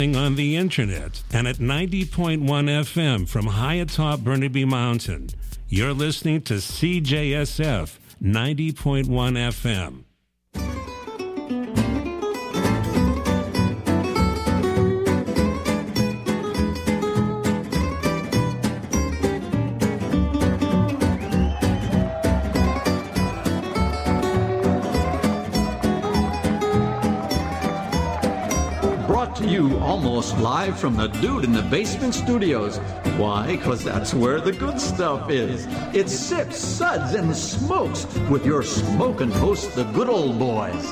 On the internet and at 90.1 FM from high atop Burnaby Mountain. You're listening to CJSF 90.1 FM. To you almost live from the Dude in the Basement studios. Why? Because that's where the good stuff is. It's Sips, Suds, and Smokes with your smoking hosts, the good old boys.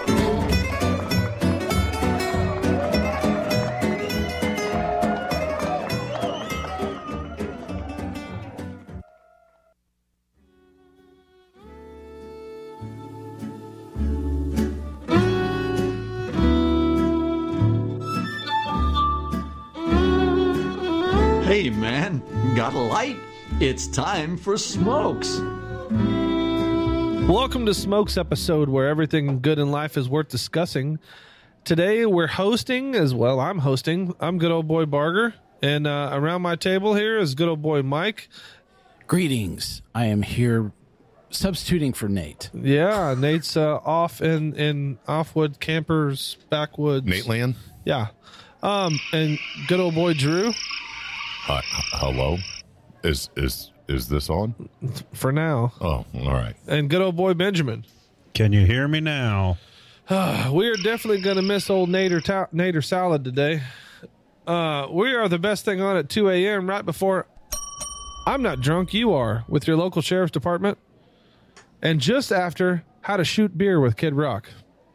Hey man, got a light? It's time for Smokes. Welcome to Smokes episode where everything good in life is worth discussing. Today we're hosting as well. I'm hosting. I'm good old boy Barger. And around my table here is good old boy Mike. Greetings. I am here substituting for Nate. Yeah, Nate's off in Offwood Campers Backwoods. Nate Land? Yeah. And good old boy Drew. Hello? Is this on? For now. Oh, all right. And good old boy Benjamin. Can you hear me now? We are definitely going to miss old Nader Salad today. We are the best thing on at 2 a.m. right before I'm Not Drunk, You Are with your local sheriff's department. And just after How to Shoot Beer with Kid Rock.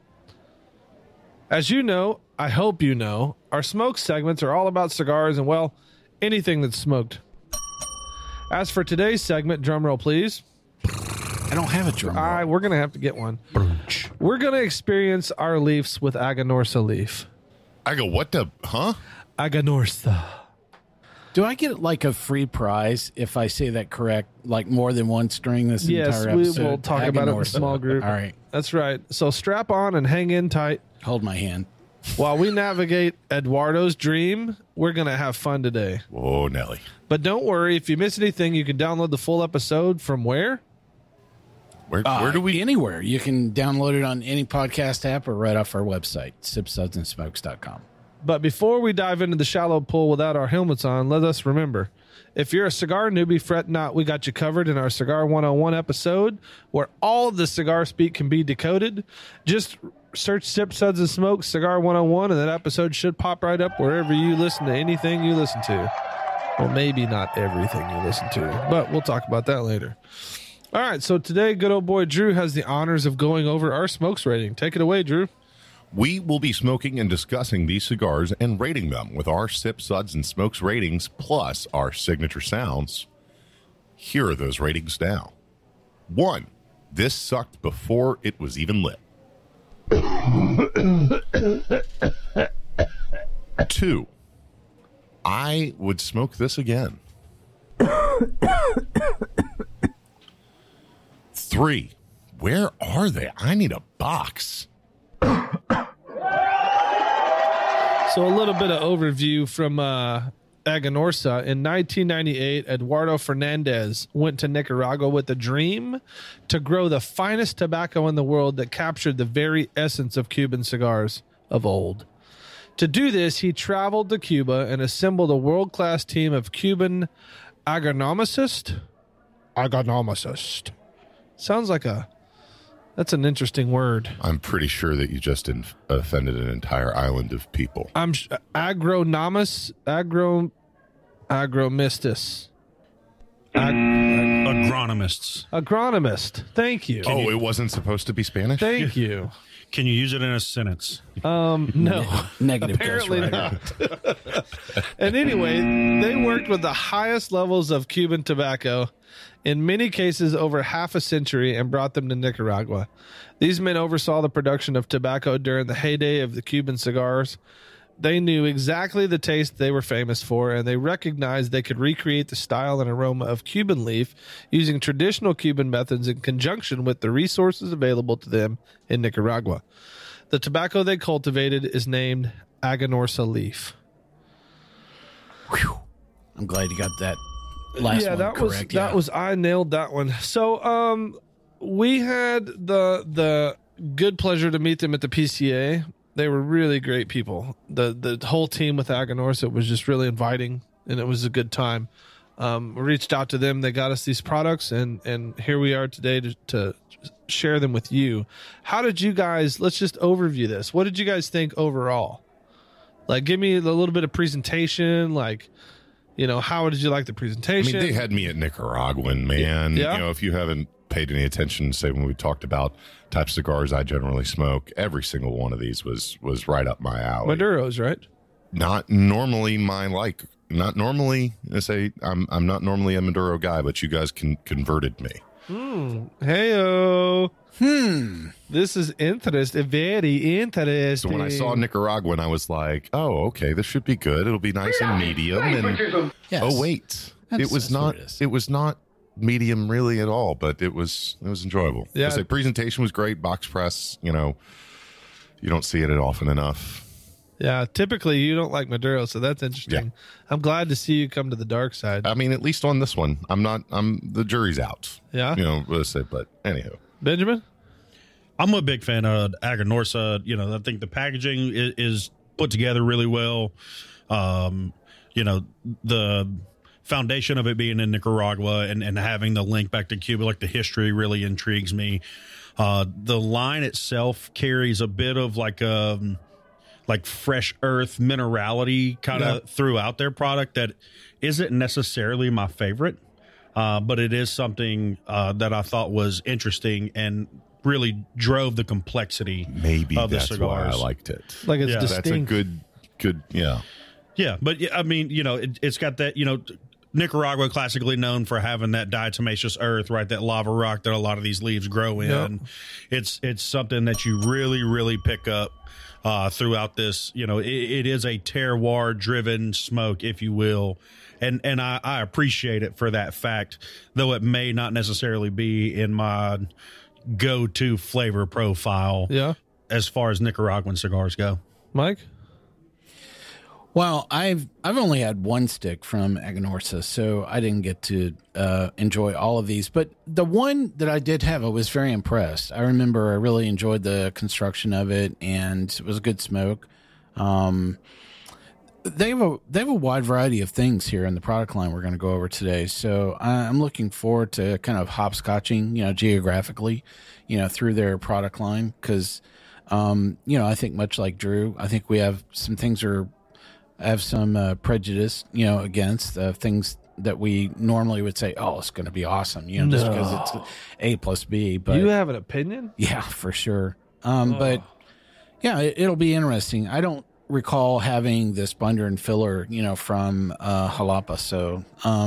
As you know, I hope you know, our smoke segments are all about cigars and, well, anything that's smoked. As for today's segment, drum roll please. I don't have a drum roll. We're going to have to get one. We're going to experience our leafs with Aganorsa leaf. I go, what the, huh? Aganorsa. Do I get like a free prize if I say that correct, like more than one string this entire episode? Yes, we will talk about it in a small group. All right. That's right. So strap on and hang in tight. Hold my hand. While we navigate Eduardo's dream, we're going to have fun today. Whoa, Nelly. But don't worry, if you miss anything, you can download the full episode from where? Where do we? Anywhere. You can download it on any podcast app or right off our website, sipsudsandsmokes.com. But before we dive into the shallow pool without our helmets on, let us remember, if you're a cigar newbie, fret not. We got you covered in our Cigar 101 episode where all of the cigar speak can be decoded. Just search Sip, Suds, and Smokes Cigar 101, and that episode should pop right up wherever you listen to anything you listen to. Well, maybe not everything you listen to, but we'll talk about that later. All right, so today, good old boy Drew has the honors of going over our smokes rating. Take it away, Drew. We will be smoking and discussing these cigars and rating them with our Sip, Suds, and Smokes ratings, plus our signature sounds. Here are those ratings now. 1, this sucked before it was even lit. 2, I would smoke this again. 3, where are they? I need a box. So a little bit of overview from Aganorsa. In 1998, Eduardo Fernandez went to Nicaragua with a dream to grow the finest tobacco in the world that captured the very essence of Cuban cigars of old. To do this, he traveled to Cuba and assembled a world-class team of Cuban agronomicists. Sounds like that's an interesting word. I'm pretty sure that you just offended an entire island of people. Agromistus. Agronomist. Thank you. It wasn't supposed to be Spanish? Thank you. Can you use it in a sentence? No. Negative. Apparently not. And anyway, they worked with the highest levels of Cuban tobacco, in many cases over half a century, and brought them to Nicaragua. These men oversaw the production of tobacco during the heyday of the Cuban cigars. They knew exactly the taste they were famous for, and they recognized they could recreate the style and aroma of Cuban leaf using traditional Cuban methods in conjunction with the resources available to them in Nicaragua. The tobacco they cultivated is named Aganorsa leaf. Whew. I'm glad you got that last one correct. That was I nailed that one. So we had the good pleasure to meet them at the PCA. They were really great people. The whole team with Aganorsa was just really inviting, and it was a good time. We reached out to them. They got us these products, and here we are today to share them with you. How did you guys, let's just overview this. What did you guys think overall? Like, give me a little bit of presentation, like, how did you like the presentation? I mean, they had me at Nicaraguan, man. Yeah. If you haven't paid any attention, say when we talked about types of cigars I generally smoke, every single one of these was right up my alley. Maduros, right? Not normally my like. Not normally. I say I'm not normally a Maduro guy, but you guys converted me. Heyo. This is interesting. Very interesting. So when I saw Nicaraguan, I was like, "Oh, okay, this should be good. It'll be nice and medium." And Yes. oh wait, it was not. It was not medium really at all, but it was enjoyable. Yeah. The presentation was great. Box press, you don't see it often enough. Yeah, typically you don't like Maduro, so that's interesting. Yeah. I'm glad to see you come to the dark side. I mean, at least on this one, the jury's out. Yeah. Let's say, but anyhow. Benjamin? I'm a big fan of Aganorsa. I think the packaging is put together really well. The foundation of it being in Nicaragua and having the link back to Cuba, like the history really intrigues me. The line itself carries a bit of like fresh earth minerality kind of throughout their product that isn't necessarily my favorite, but it is something that I thought was interesting and really drove the complexity Maybe of the that's cigars. why I liked it. Like it's Yeah. distinct. That's a good, yeah. Yeah, but I mean, it's got that, Nicaragua classically known for having that diatomaceous earth, right? That lava rock that a lot of these leaves grow in. Yep. It's something that you really, really pick up throughout this. It is a terroir driven smoke, if you will. And I appreciate it for that fact, though it may not necessarily be in my go-to flavor profile. Yeah. As far as Nicaraguan cigars go. Mike? Well, I've only had one stick from Aganorsa, so I didn't get to enjoy all of these. But the one that I did have, I was very impressed. I remember I really enjoyed the construction of it, and it was a good smoke. They have a wide variety of things here in the product line we're going to go over today. So I'm looking forward to kind of hopscotching, geographically, through their product line because, I think much like Drew, I think we have some things have some prejudice, against things that we normally would say, oh, it's going to be awesome, just because it's A plus B. But You have an opinion? yeah, for sure. But yeah, it'll be interesting. I don't recall having this binder and filler, from Jalapa. So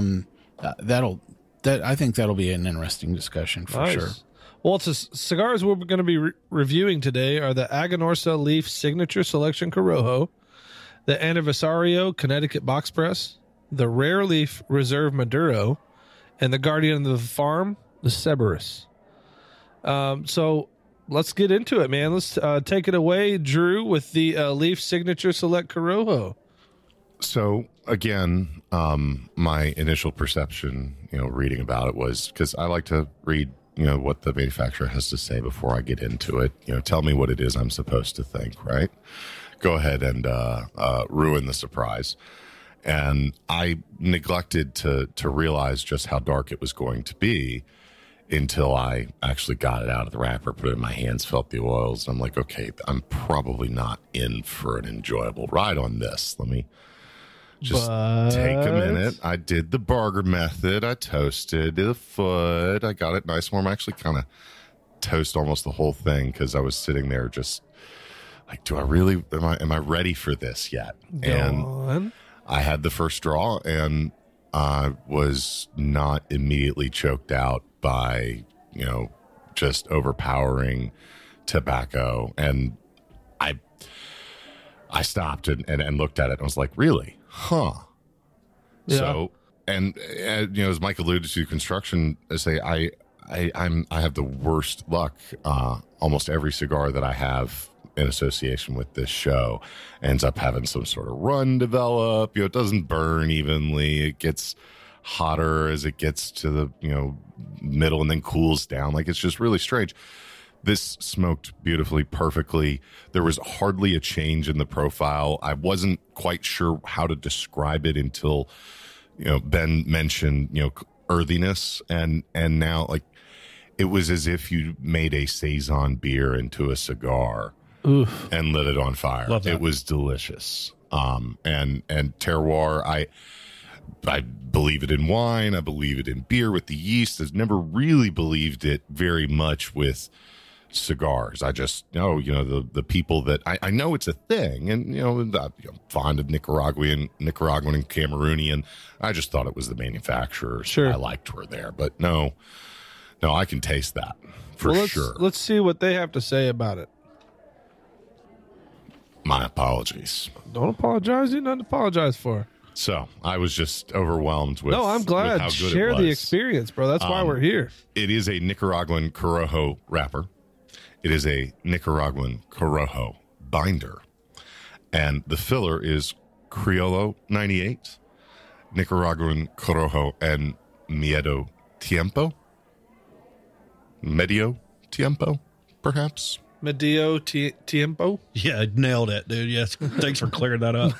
I think that'll be an interesting discussion for sure. Well, cigars we're going to be reviewing today are the Aganorsa Leaf Signature Selection Corojo, the Aniversario Connecticut Box Press, the Rare Leaf Reserve Maduro, and the Guardian of the Farm, the Cerberus. So let's get into it, man. Let's take it away, Drew, with the Leaf Signature Select Corojo. So again, my initial perception, reading about it was because I like to read, what the manufacturer has to say before I get into it. Tell me what it is I'm supposed to think, right? Go ahead and ruin the surprise. And I neglected to realize just how dark it was going to be until I actually got it out of the wrapper, put it in my hands, felt the oils. And I'm like, okay, I'm probably not in for an enjoyable ride on this. Let me just take a minute. I did the burger method. I toasted the foot. I got it nice and warm. I actually kind of toast almost the whole thing because I was sitting there just like, do I really, am I ready for this yet? And I had the first draw and I was not immediately choked out by, just overpowering tobacco. And I stopped and looked at it and I was like, really? Huh. Yeah. So, and as Mike alluded to, construction, I have the worst luck. Almost every cigar that I have in association with this show ends up having some sort of run develop. It doesn't burn evenly. It gets hotter as it gets to the middle and then cools down. Like, it's just really strange. This smoked beautifully, perfectly. There was hardly a change in the profile. I wasn't quite sure how to describe it until, Ben mentioned, earthiness. And now, like, it was as if you made a Saison beer into a cigar and lit it on fire. Love that. It was delicious. And terroir, I believe it in wine. I believe it in beer with the yeast. I've never really believed it very much with cigars. I just know, the people that I know it's a thing, and I'm fond of Nicaraguan and Cameroonian. I just thought it was the manufacturers Sure. I liked were there, but no, I can taste that for sure. Let's see what they have to say about it. My apologies. Don't apologize. You nothing to apologize for. So I was just overwhelmed with. No, I'm with glad. how good Share it was. the experience, bro. That's why we're here. It is a Nicaraguan Corojo wrapper. It is a Nicaraguan Corojo binder. And the filler is Criollo 98, Nicaraguan Corojo, and Medio Tiempo, perhaps. Medio Tiempo. Yeah, nailed it, dude. Yes, thanks for clearing that up.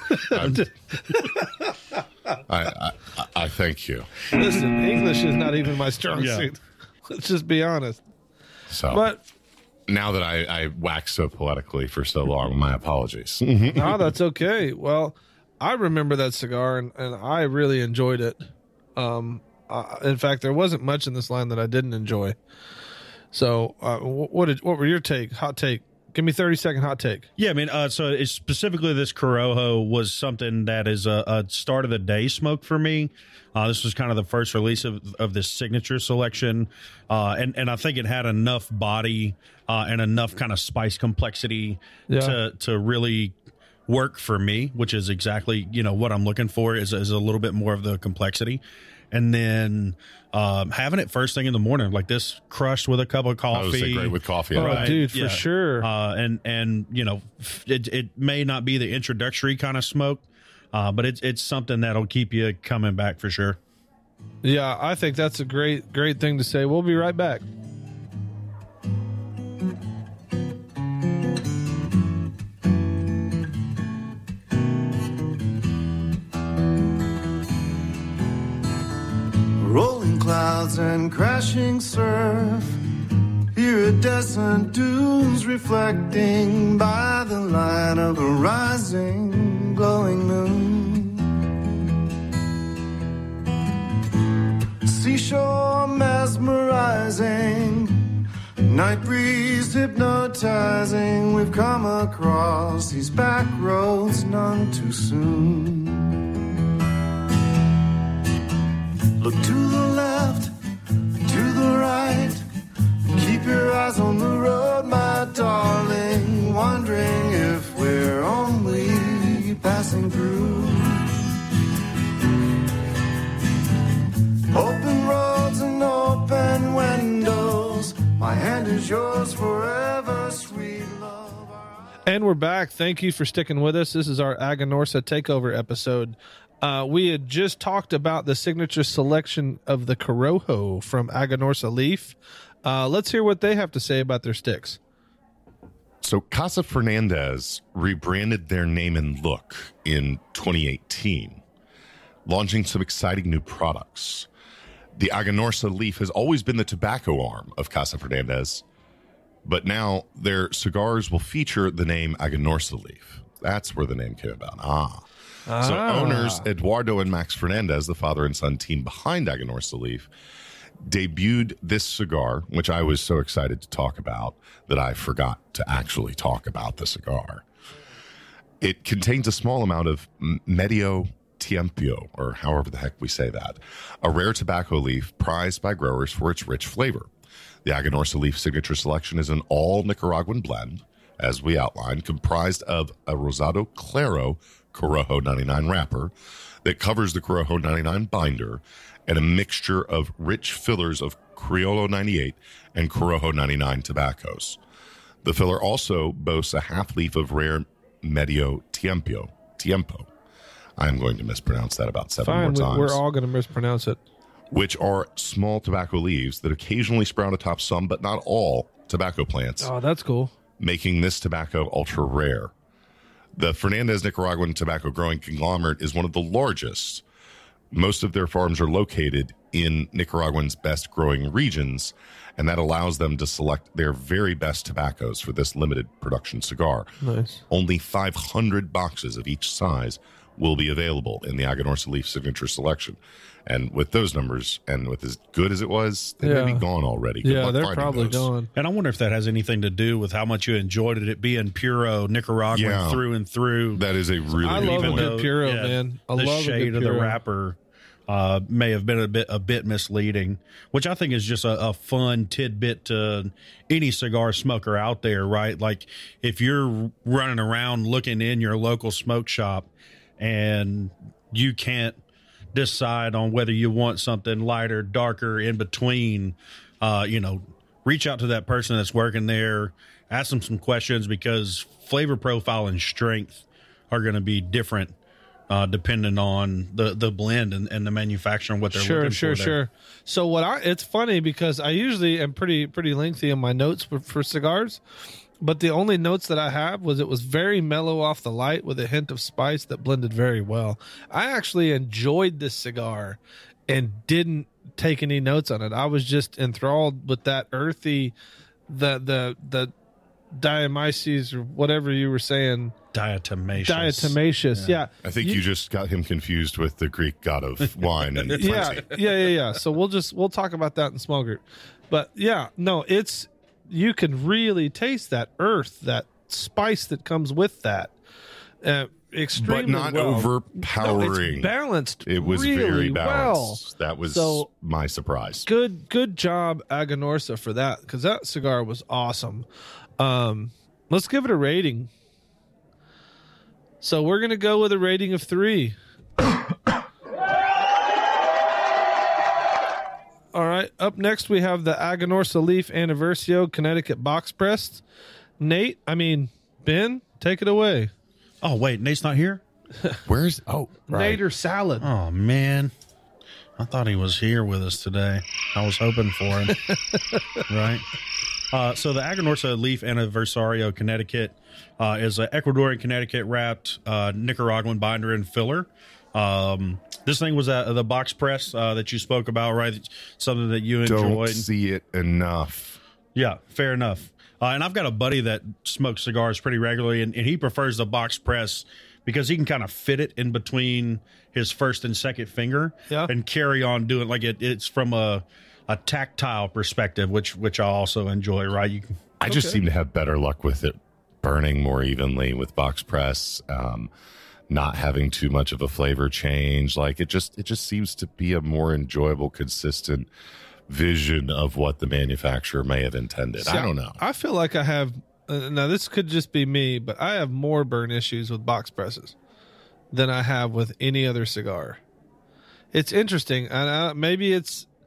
I thank you. Listen, English is not even my strong Yeah. suit. Let's just be honest. So, But now that I waxed so poetically for so long, my apologies. no, that's okay. Well, I remember that cigar, and I really enjoyed it. In fact, there wasn't much in this line that I didn't enjoy. So, what were your hot take? Give me 30-second hot take. Yeah, I mean, so it's specifically this Corojo was something that is a start of the day smoke for me. This was kind of the first release of this signature selection, and I think it had enough body and enough kind of spice complexity to really work for me, which is exactly what I'm looking for is a little bit more of the complexity. And then having it first thing in the morning, like this, crushed with a cup of coffee. I would say great with coffee. Oh, Right, dude, for yeah. sure. And it may not be the introductory kind of smoke, but it's something that'll keep you coming back for sure. Yeah, I think that's a great thing to say. We'll be right back. Rolling clouds and crashing surf, iridescent dunes reflecting by the light of a rising, glowing moon. Seashore mesmerizing, night breeze hypnotizing. We've come across these back roads none too soon. Look to the left, to the right. Keep your eyes on the road, my darling. Wondering if we're only passing through. Open roads and open windows. My hand is yours forever, sweet love. And we're back. Thank you for sticking with us. This is our Aganorsa Takeover episode. We had just talked about the signature selection of the Corojo from Aganorsa Leaf. Let's hear what they have to say about their sticks. So Casa Fernandez rebranded their name and look in 2018, launching some exciting new products. The Aganorsa Leaf has always been the tobacco arm of Casa Fernandez, but now their cigars will feature the name Aganorsa Leaf. That's where the name came about. So owners Eduardo and Max Fernandez, the father and son team behind Aganorsa Leaf, debuted this cigar, which I was so excited to talk about that I forgot to actually talk about the cigar. It contains a small amount of Medio Tiempo, or however the heck we say that, a rare tobacco leaf prized by growers for its rich flavor. The Aganorsa Leaf Signature Selection is an all Nicaraguan blend, as we outlined, comprised of a Rosado Claro Corojo 99 wrapper that covers the Corojo 99 binder and a mixture of rich fillers of Criollo 98 and Corojo 99 tobaccos. The filler also boasts a half leaf of rare Medio Tiempo. I'm going to mispronounce that about 7 more times. We're all going to mispronounce it. Which are small tobacco leaves that occasionally sprout atop some, but not all, tobacco plants, Oh, that's cool. making this tobacco ultra rare. The Fernandez Nicaraguan tobacco growing conglomerate is one of the largest. Most of their farms are located in Nicaraguan's best growing regions, and that allows them to select their very best tobaccos for this limited production cigar. Nice. Only 500 boxes of each size will be available in the Aganorsa Leaf Signature Selection. And with those numbers, and with as good as it was, they may be gone already. Good Yeah, luck they're finding probably those. gone. And I wonder if that has anything to do with how much you enjoyed it being puro Nicaraguan Yeah. through and through. That is a really I good love a point. good puro, man. I the love a shade good of the puro. wrapper may have been a bit misleading, which I think is just a fun tidbit to any cigar smoker out there, right? Like if you're running around looking in your local smoke shop and you can't decide on whether you want something lighter, darker, in between, reach out to that person that's working there, ask them some questions, because flavor profile and strength are going to be different depending on the blend and the manufacturer and what they're looking for. Sure. So it's funny because I usually am pretty lengthy in my notes for cigars, but the only notes that I have was it was very mellow off the light with a hint of spice that blended very well. I actually enjoyed this cigar and didn't take any notes on it. I was just enthralled with that earthy, the diamyces or whatever you were saying. Diatomaceous. Yeah. I think you just got him confused with the Greek god of wine and Yeah. plenty. So we'll talk about that in small group. But yeah, no, you can really taste that earth, that spice that comes with that. Extremely But not well. overpowering. No, it's balanced. It was really very balanced. Well. That was So, my surprise. Good job, Aganorsa, for that, because that cigar was awesome. Let's give it a rating. So we're gonna go with a rating of 3. All right. Up next, we have the Aganorsa Leaf Anniversario Connecticut Box Pressed. Ben, take it away. Oh, wait, Nate's not here? Where's Nader salad. Oh, man. I thought he was here with us today. I was hoping for him. Right? So the Aganorsa Leaf Anniversario Connecticut is an Ecuadorian Connecticut wrapped Nicaraguan binder and filler. This thing was the box press that you spoke about, right? Something that you enjoyed. Don't see it enough. Yeah, fair enough. And I've got a buddy that smokes cigars pretty regularly, and he prefers the box press because he can kind of fit it in between his first and second finger and carry on doing like it's from a tactile perspective, which I also enjoy, right? I just seem to have better luck with it burning more evenly with box press, not having too much of a flavor change. Like it just seems to be a more enjoyable, consistent vision of what the manufacturer may have intended. I don't know. I feel like I have now this could just be me, but I have more burn issues with box presses than I have with any other cigar. It's interesting, and maybe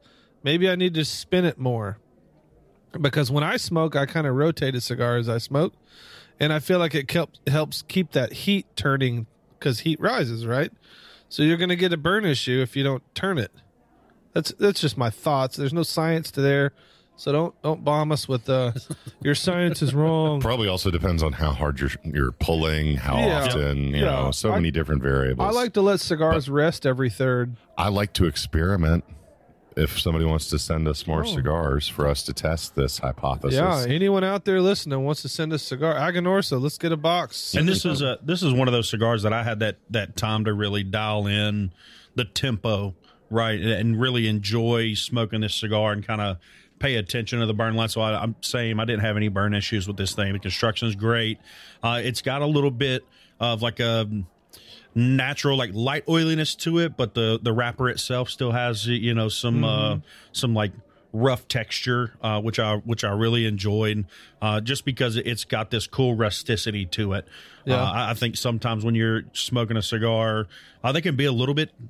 I need to spin it more, because when I smoke, I kind of rotate a cigar as I smoke, and I feel like it helps keep that heat turning, because heat rises, right? So you're going to get a burn issue if you don't turn it. That's just my thoughts. There's no science to there, so don't bomb us with your science is wrong. Probably also depends on how hard you're pulling, how often, you know, so many different variables. I like to let cigars rest every third. I like to experiment. If somebody wants to send us more cigars for us to test this hypothesis. Yeah, anyone out there listening wants to send us a cigar, Aganorsa, let's get a box. And this is one of those cigars that I had that time to really dial in the tempo, right, and really enjoy smoking this cigar and kind of pay attention to the burn line. So I'm saying I didn't have any burn issues with this thing. The construction is great. It's got a little bit of like a natural, like light oiliness to it, but the wrapper itself still has some like rough texture, which I really enjoyed, just because it's got this cool rusticity to it. I think sometimes when you're smoking a cigar, they can be a little bit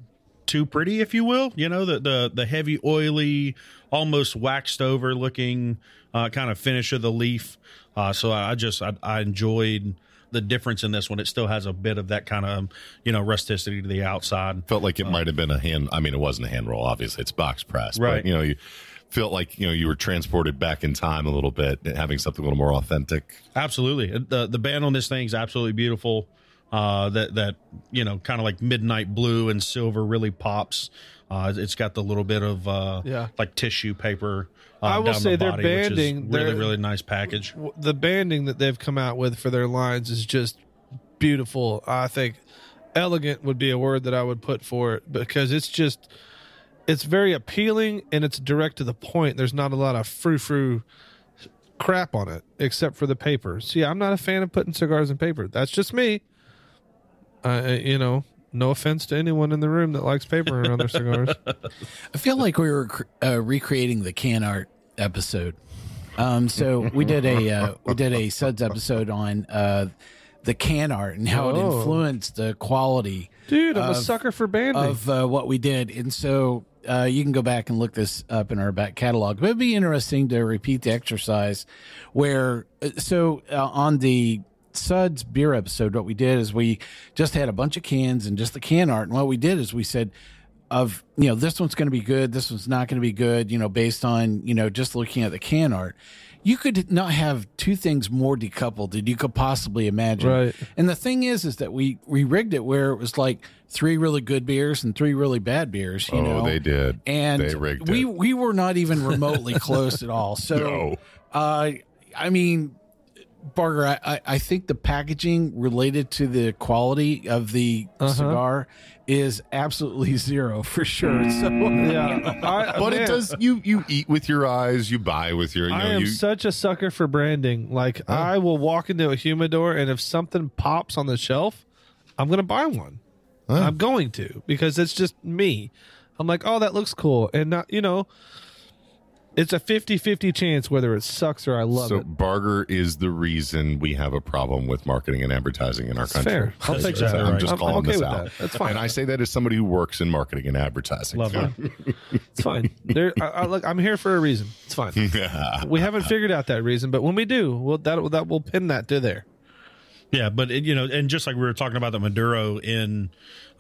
too pretty, if you will. You know, the heavy, oily, almost waxed over looking kind of finish of the leaf. So I enjoyed the difference in this one. It still has a bit of that kind of, rusticity to the outside. Felt like it might have been a hand. I mean, it wasn't a hand roll. Obviously, it's box press. Right. But, you felt like, you were transported back in time a little bit, having something a little more authentic. Absolutely. The band on this thing is absolutely beautiful. That kind of like midnight blue and silver really pops. It's got the little bit of like tissue paper. I will down say the their body, banding, which is really nice package. The banding that they've come out with for their lines is just beautiful. I think elegant would be a word that I would put for it, because it's very appealing and it's direct to the point. There's not a lot of frou-frou crap on it except for the paper. See, I'm not a fan of putting cigars in paper. That's just me. No offense to anyone in the room that likes paper around their cigars. I feel like we were recreating the can art episode. So we did a Suds episode on the can art and how it influenced the quality. Dude, I'm a sucker for banding of what we did, and so you can go back and look this up in our back catalog. But it'd be interesting to repeat the exercise where on the Suds beer episode, what we did is we just had a bunch of cans and just the can art, and what we did is we said this one's going to be good, this one's not going to be good, based on just looking at the can art. You could not have two things more decoupled than you could possibly imagine. Right. And the thing is that we rigged it where it was like 3 really good beers and 3 really bad beers. They did, and they rigged it. We were not even remotely close at all. So, I mean, Barger, I think the packaging related to the quality of the cigar is absolutely zero for sure. So but it does. You eat with your eyes, you buy with your. I am such a sucker for branding. Like I will walk into a humidor, and if something pops on the shelf, I'm going to buy one. I'm going to, because it's just me. I'm like, oh, that looks cool, and not it's a 50-50 chance whether it sucks or I love it. So Barger is the reason we have a problem with marketing and advertising in our country. Fair. I'll take that. I'm just calling okay this with out. That. That's fine. And I say that as somebody who works in marketing and advertising. Love it. It's fine. Look, I'm here for a reason. It's fine. We haven't figured out that reason, but when we do, we'll pin that to there. Yeah, but and just like we were talking about the Maduro in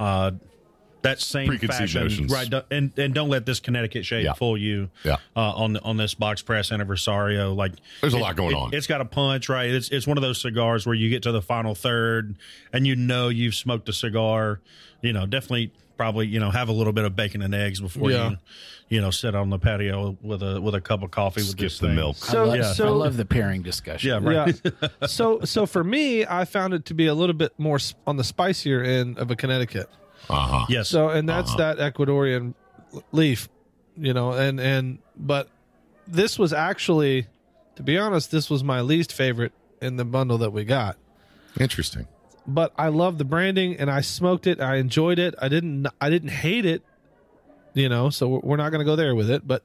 that same fashion, notions. right? And don't let this Connecticut shade fool you. Yeah. On this box press anniversario, like there's a lot going on. It's got a punch, right? It's one of those cigars where you get to the final third, and you've smoked a cigar. Definitely, probably have a little bit of bacon and eggs before you sit on the patio with a cup of coffee with this the thing. milk. I love the pairing discussion. Yeah, right. Yeah. So for me, I found it to be a little bit more on the spicier end of a Connecticut. Yes. So, and that's that Ecuadorian leaf, but this was actually, to be honest, this was my least favorite in the bundle that we got. Interesting. But I love the branding, and I smoked it. I enjoyed it. I didn't hate it, so we're not going to go there with it, but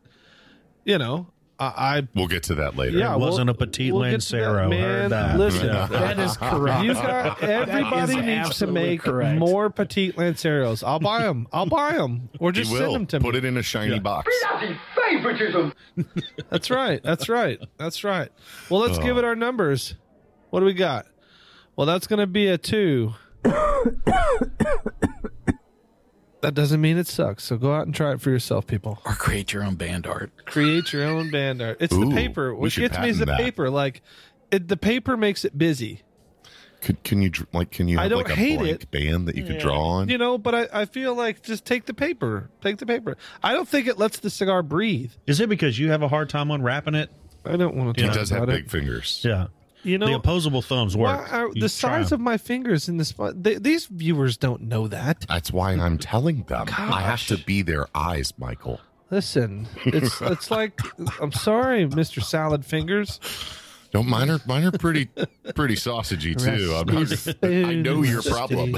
we'll get to that later. Yeah, it wasn't a Petite Lancero. Man, Heard that. listen, That is correct. Everybody needs to make more Petite Lanceros. I'll buy them. Or just You send will them to put me. it in a shiny box. That's right. Well, let's give it our numbers. What do we got? Well, that's going to be a 2. That doesn't mean it sucks. So go out and try it for yourself, people. Or create your own band art. Create your own band art. It's the paper. What gets me is the paper. Like, the paper makes it busy. Can you have don't like a hate blank it. band that you could draw on? But I feel like just take the paper. I don't think it lets the cigar breathe. Is it because you have a hard time unwrapping it? I don't want to He talk does have about big fingers. Yeah. The opposable thumbs work. The size of my fingers in this. These viewers don't know that. That's why I'm telling them. I have to be their eyes, Michael. Listen, it's like, I'm sorry, Mr. Salad Fingers. No, mine are pretty sausagey too. I know your problem.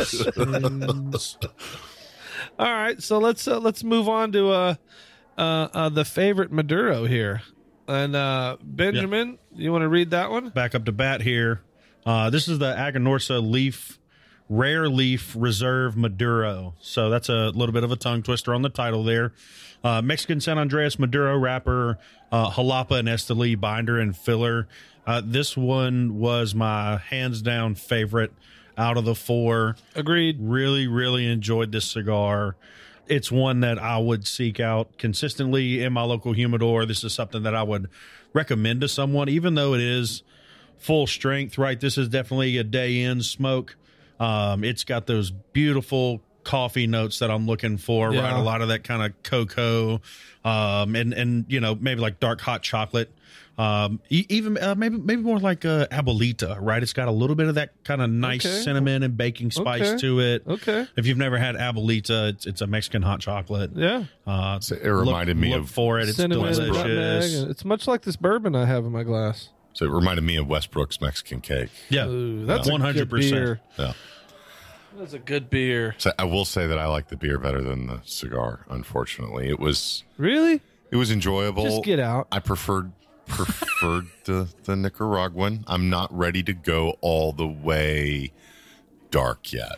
All right, so let's move on to the favorite Maduro here, and Benjamin, you want to read that one? Back up to bat here. This is the Aganorsa Leaf Rare Leaf Reserve Maduro. So that's a little bit of a tongue twister on the title there. Mexican San Andreas Maduro wrapper, Jalapa and Esteli binder and filler. This one was my hands down favorite out of the 4. Agreed. Really, really enjoyed this cigar. It's one that I would seek out consistently in my local humidor. This is something that I would recommend to someone, even though it is full strength, right? This is definitely a day in smoke. It's got those beautiful coffee notes that I'm looking for, Yeah. right? A lot of that kind of cocoa, and you know, maybe like dark hot chocolate. Even maybe more like Abuelita, right? It's got a little bit of that kind of nice Okay. cinnamon and baking spice Okay. to it. Okay. If you've never had Abuelita, it's a Mexican hot chocolate. Yeah. So it reminded me look of for it. It's Cinnamon and delicious. nutmeg. And it's much like this bourbon I have in my glass. So it reminded me of Westbrook's Mexican cake. Yeah, Ooh, that's a good 100%. beer. Yeah. That's a good beer. So I will say that I like the beer better than the cigar. Unfortunately, it was Really? enjoyable. Just get out. I preferred the Nicaraguan. I'm not ready to go all the way dark yet.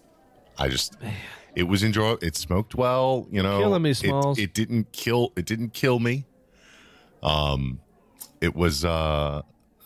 It was enjoyable. It smoked well. You know, Killing me, Smalls. It didn't kill me. It was. I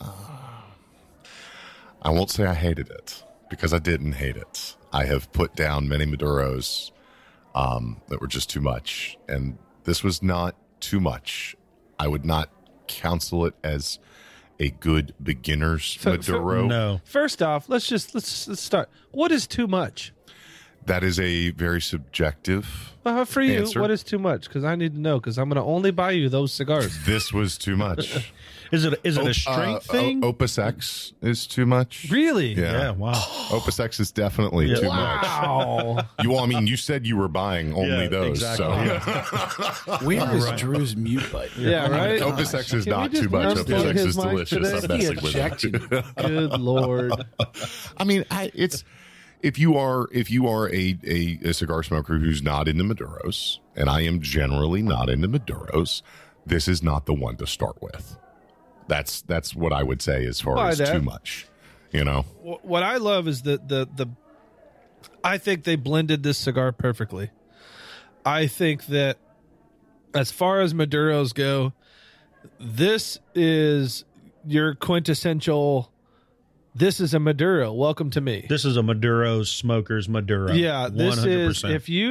won't say I hated it because I didn't hate it. I have put down many Maduros that were just too much, and this was not too much. I would not counsel it as a good beginner's Maduro. No, First off, let's start. What is too much? That is a very subjective. For you, Answer. what is too much? Because I need to know. Because I'm going to only buy you those cigars. This was too much. is it a strength thing? Opus X is too much. Really? Yeah. Wow. Opus X is definitely too much. Wow. You said you were buying only Yeah, those. exactly. So Where is Drew's mute button? Yeah, right? Opus X is Can we not just too much. unplug Opus X his is mic delicious. today? I'm messing with it. Good Lord. I mean, it's if you are a cigar smoker who's not into Maduros, and I am generally not into Maduros, this is not the one to start with. That's what I would say as far Buy as that. too much. You know, What I love is the I think they blended this cigar perfectly. I think that as far as Maduros go, this is your quintessential. This is a Maduro. Welcome to me. This is a Maduro smoker's Maduro. Yeah, this 100%. is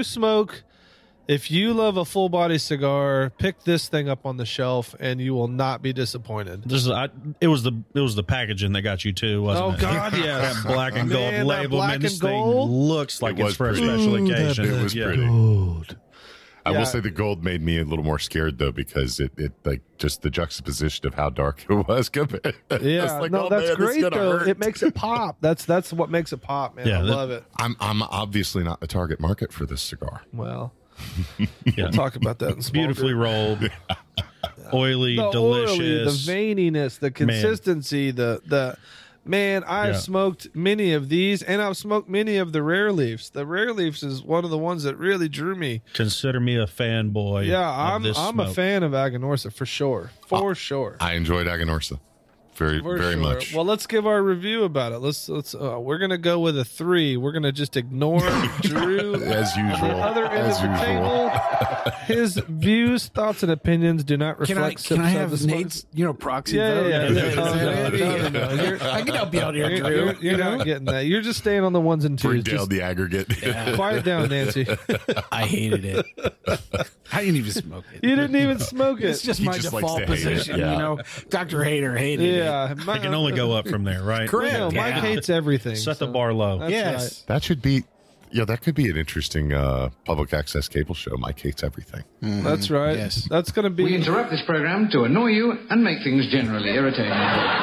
if you love a full body cigar, pick this thing up on the shelf and you will not be disappointed. This is. It was the packaging that got you too, wasn't Oh it? God, yes. That black and gold Man, that label, black man. This and thing gold? looks like It it's was for a pretty. special Ooh, occasion. it was Yeah. pretty. I Yeah. will say the gold made me a little more scared though, because it like just the juxtaposition of how dark it was. Compared. Yeah, It's like, no, oh, that's man, this is great gonna though. hurt. It makes it pop. That's what makes it pop, man. Yeah, I that- love it. I'm obviously not the target market for this cigar. Well, Yeah. we'll talk about that in small Beautifully group. rolled, oily, The delicious. oily, the veininess, the consistency, the man. I've Yeah. smoked many of these, and I've smoked many of the Rare Leafs. The Rare Leafs is one of the ones that really drew me. Consider me a fanboy. Yeah, of this I'm a smoke. fan of Aganorsa for sure, sure. I enjoyed Aganorsa very For very sure. much. Well, let's give our review about it. Let's. We're gonna go with a 3. We're gonna just ignore Drew As on the usual. other end As of the usual. table. His views, thoughts, and opinions do not Can reflect. I Sips have of the Nate's proxy Yeah, vote? yeah, Is yeah. that- is No, that it? no. You're- I can help you out here, Drew. You're not getting that. You're just staying on the ones and Bring twos. down Just the aggregate. quiet down, Nancy. I hated it. I didn't even smoke it. You didn't even smoke It's it. just He my just likes default to hate it, position, yeah. you know. Dr. Hater hated it. Yeah, It can only go up from there, right? Correct. No, Mike Yeah. hates everything. Set the so bar low. that's Yes. That should be, that could be an interesting public access cable show. Mike hates everything. right. That's right. Yes. That's going to We be. interrupt this program to annoy you and make things generally irritating.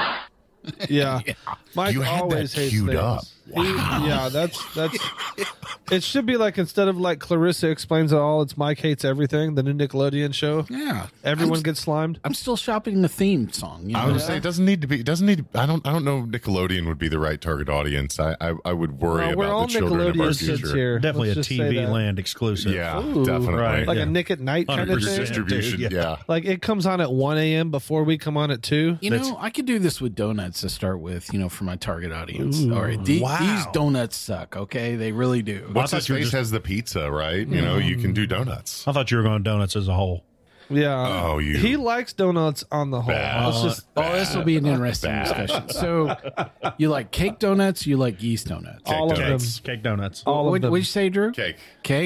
Yeah. Mike You had always that hates queued things. up. Yeah, that's. It should be like, instead of like Clarissa explains it all, it's Mike hates everything. The new Nickelodeon show. Yeah. Everyone gets slimed. I'm still shopping the theme song. You know? I would say it doesn't need to be. It doesn't need. I don't know. If Nickelodeon would be the right target audience. I would worry We're all about the children of our Nickelodeon kids future. here. Definitely Let's a just say TV that. land exclusive. Yeah, Ooh. definitely. Right. Like Yeah. a Nick at Night kind of 100%. thing. Distribution. Dude, Yeah. Like it comes on at 1 a.m. before we come on at 2. You know, I could do this with donuts to start with, you know, for my target audience. All right. Wow. These donuts suck, okay? They really do. What's I his thought you were face just- has the pizza, right? You know, you can do donuts. I thought you were going donuts as a whole. Yeah. Oh, you He likes donuts on the whole. bad. Let's just Oh, this will be an interesting discussion. So, you like cake donuts? You like yeast donuts? all of them. donuts. Cake donuts. All of What them. did you say, Drew? Cake. Cake.